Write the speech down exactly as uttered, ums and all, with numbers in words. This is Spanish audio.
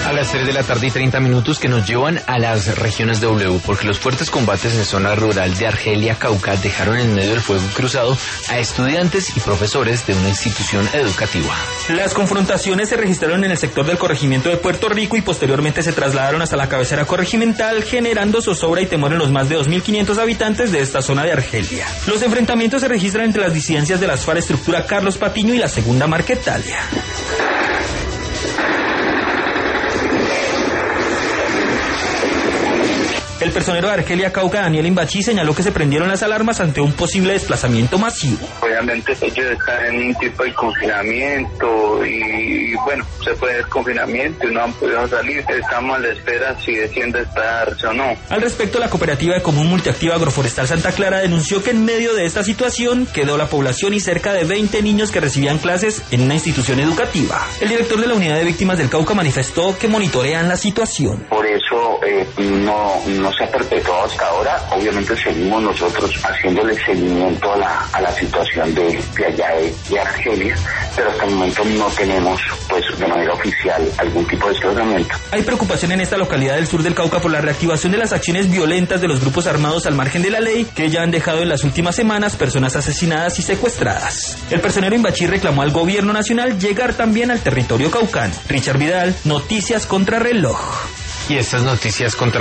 A las tres de la tarde y treinta minutos que nos llevan a las regiones W, porque los fuertes combates en zona rural de Argelia, Cauca, dejaron en medio del fuego cruzado a estudiantes y profesores de una institución educativa. Las confrontaciones se registraron en el sector del corregimiento de Puerto Rico y posteriormente se trasladaron hasta la cabecera corregimental, generando zozobra y temor en los más de dos mil quinientos habitantes de esta zona de Argelia. Los enfrentamientos se registran entre las disidencias de las FARC Estructura Carlos Patiño y la Segunda Marquetalia. El personero de Argelia, Cauca, Daniel Imbachí, señaló que se prendieron las alarmas ante un posible desplazamiento masivo. Obviamente ellos están en un tipo de confinamiento y, bueno, se puede hacer confinamiento y no han podido salir. Estamos a la espera si desciende esta archa o no. Al respecto, la cooperativa de Común Multiactiva Agroforestal Santa Clara denunció que en medio de esta situación quedó la población y cerca de veinte niños que recibían clases en una institución educativa. El director de la Unidad de Víctimas del Cauca manifestó que monitorean la situación. Por eso eh, no, no se ha perpetuado hasta ahora. Obviamente seguimos nosotros haciéndole seguimiento a la, a la situación de, de allá de, de Argelia, pero hasta el momento no tenemos pues de manera oficial algún tipo de desplazamiento. Hay preocupación en esta localidad del sur del Cauca por la reactivación de las acciones violentas de los grupos armados al margen de la ley, que ya han dejado en las últimas semanas personas asesinadas y secuestradas. El personero Imbachí reclamó al gobierno nacional llegar también al territorio caucano. Richard Vidal, Noticias Contra Reloj. Y estas noticias contra